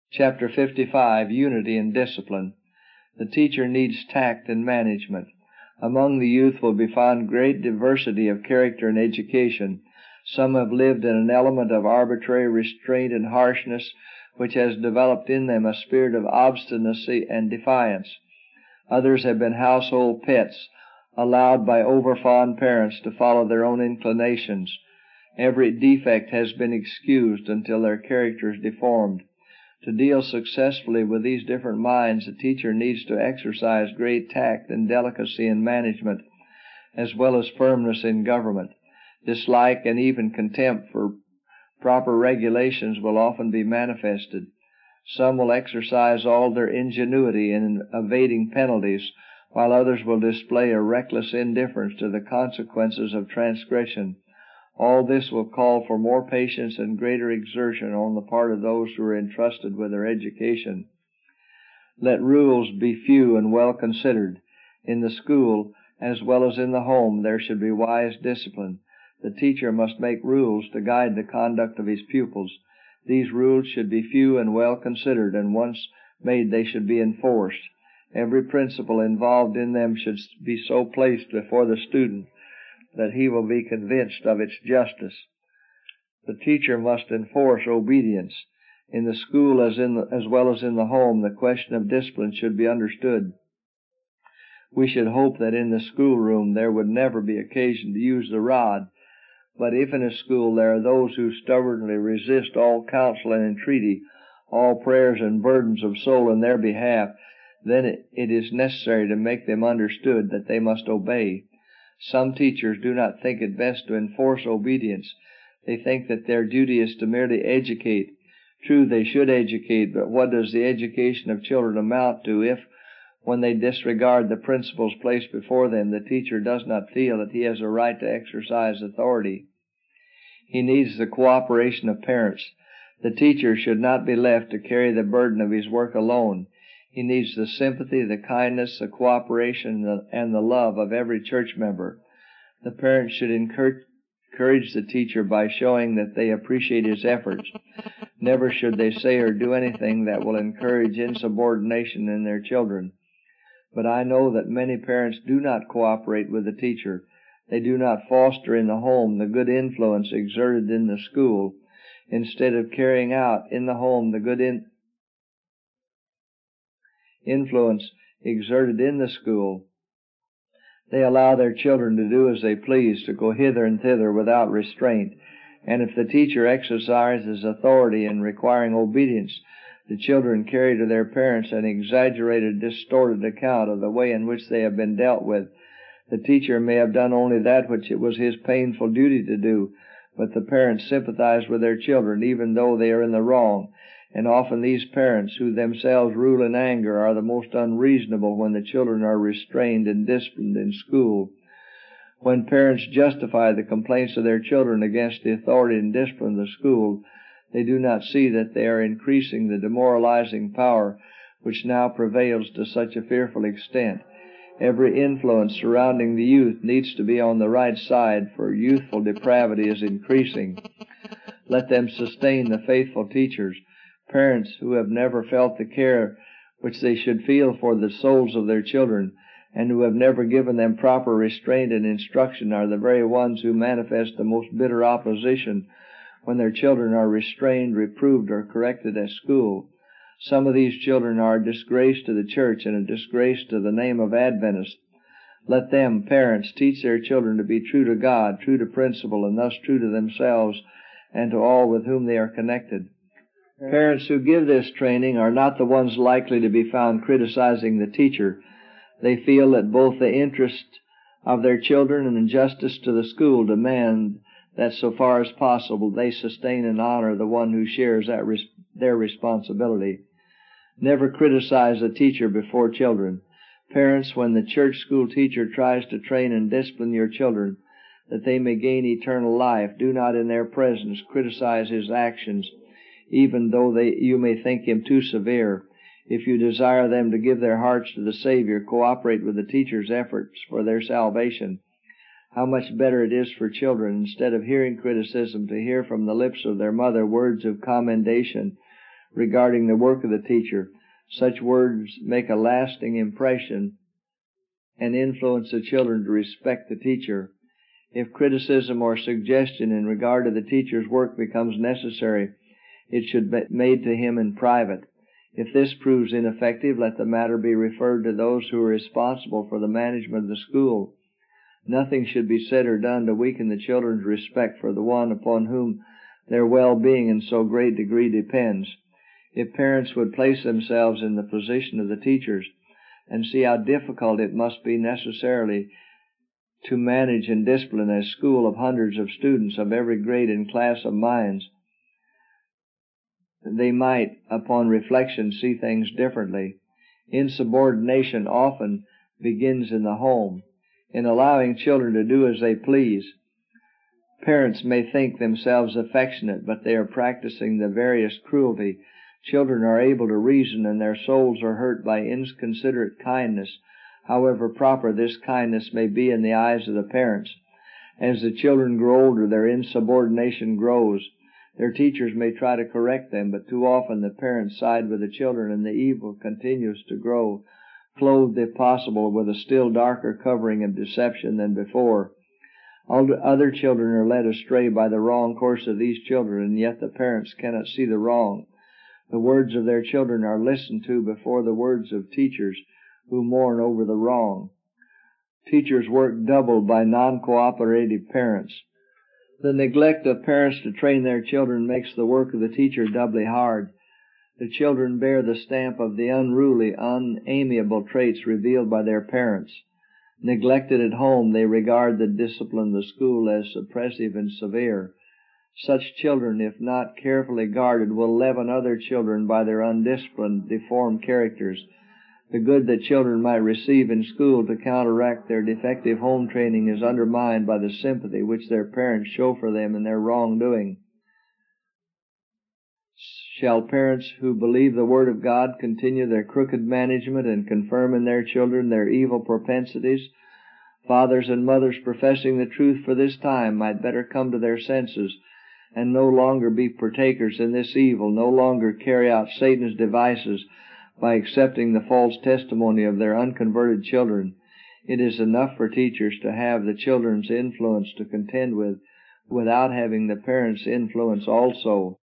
Chapter 55, Unity and Discipline. The teacher needs tact and management. Among the youth will be found great diversity of character and education. Some have lived in an element of arbitrary restraint and harshness, which has developed in them a spirit of obstinacy and defiance. Others have been household pets, allowed by overfond parents to follow their own inclinations. Every defect has been excused until their characters deformed. To deal successfully with these different minds, the teacher needs to exercise great tact and delicacy in management, as well as firmness in government. Dislike and even contempt for proper regulations will often be manifested. Some will exercise all their ingenuity in evading penalties, while others will display a reckless indifference to the consequences of transgression. All this will call for more patience and greater exertion on the part of those who are entrusted with their education. Let rules be few and well considered. In the school, as well as in the home, there should be wise discipline. The teacher must make rules to guide the conduct of his pupils. These rules should be few and well considered, and once made they should be enforced. Every principle involved in them should be so placed before the student that he will be convinced of its justice. The teacher must enforce obedience. In the school as well as in the home, the question of discipline should be understood. We should hope that in the schoolroom there would never be occasion to use the rod, but if in a school there are those who stubbornly resist all counsel and entreaty, all prayers and burdens of soul in their behalf, then it is necessary to make them understood that they must obey. Some teachers do not think it best to enforce obedience. They think that their duty is to merely educate. True, they should educate, but what does the education of children amount to if, when they disregard the principles placed before them, the teacher does not feel that he has a right to exercise authority? He needs the cooperation of parents. The teacher should not be left to carry the burden of his work alone. He needs the sympathy, the kindness, the cooperation, and the love of every church member. The parents should encourage the teacher by showing that they appreciate his efforts. Never should they say or do anything that will encourage insubordination in their children. But I know that many parents do not cooperate with the teacher. They do not foster in the home the good influence exerted in the school. Instead of carrying out in the home the good influence exerted in the school, they allow their children to do as they please, to go hither and thither without restraint. And if the teacher exercises authority in requiring obedience, the children carry to their parents an exaggerated, distorted account of the way in which they have been dealt with. The teacher may have done only that which it was his painful duty to do, but the parents sympathize with their children even though they are in the wrong. And often these parents, who themselves rule in anger, are the most unreasonable when the children are restrained and disciplined in school. When parents justify the complaints of their children against the authority and discipline of the school, they do not see that they are increasing the demoralizing power which now prevails to such a fearful extent. Every influence surrounding the youth needs to be on the right side, for youthful depravity is increasing. Let them sustain the faithful teachers. Parents who have never felt the care which they should feel for the souls of their children, and who have never given them proper restraint and instruction, are the very ones who manifest the most bitter opposition when their children are restrained, reproved, or corrected at school. Some of these children are a disgrace to the church and a disgrace to the name of Adventists. Let them, parents, teach their children to be true to God, true to principle, and thus true to themselves and to all with whom they are connected. Parents who give this training are not the ones likely to be found criticizing the teacher. They feel that both the interest of their children and justice to the school demand that so far as possible they sustain and honor the one who shares their responsibility. Never criticize a teacher before children. Parents, when the church school teacher tries to train and discipline your children that they may gain eternal life, do not in their presence criticize his actions, even though you may think him too severe. If you desire them to give their hearts to the Savior, cooperate with the teacher's efforts for their salvation. How much better it is for children, instead of hearing criticism, to hear from the lips of their mother words of commendation, regarding the work of the teacher. Such words make a lasting impression and influence the children to respect the teacher. If criticism or suggestion in regard to the teacher's work becomes necessary, it should be made to him in private. If this proves ineffective, let the matter be referred to those who are responsible for the management of the school. Nothing should be said or done to weaken the children's respect for the one upon whom their well-being in so great degree depends. If parents would place themselves in the position of the teachers and see how difficult it must be necessarily to manage and discipline a school of hundreds of students of every grade and class of minds, they might, upon reflection, see things differently. Insubordination often begins in the home. In allowing children to do as they please, parents may think themselves affectionate, but they are practicing the veriest cruelty. Children are able to reason, and their souls are hurt by inconsiderate kindness, however proper this kindness may be in the eyes of the parents. As the children grow older, their insubordination grows. Their teachers may try to correct them, but too often the parents side with the children, and the evil continues to grow, clothed, if possible, with a still darker covering of deception than before. Other children are led astray by the wrong course of these children, and yet the parents cannot see the wrong. The words of their children are listened to before the words of teachers who mourn over the wrong. Teachers work doubled by non-cooperative parents. The neglect of parents to train their children makes the work of the teacher doubly hard. The children bear the stamp of the unruly, unamiable traits revealed by their parents. Neglected at home, they regard the discipline of the school as oppressive and severe. Such children, if not carefully guarded, will leaven other children by their undisciplined, deformed characters. The good that children might receive in school to counteract their defective home training is undermined by the sympathy which their parents show for them in their wrongdoing. Shall parents who believe the Word of God continue their crooked management and confirm in their children their evil propensities? Fathers and mothers professing the truth for this time might better come to their senses and no longer be partakers in this evil, no longer carry out Satan's devices by accepting the false testimony of their unconverted children. It is enough for teachers to have the children's influence to contend with, without having the parents' influence also.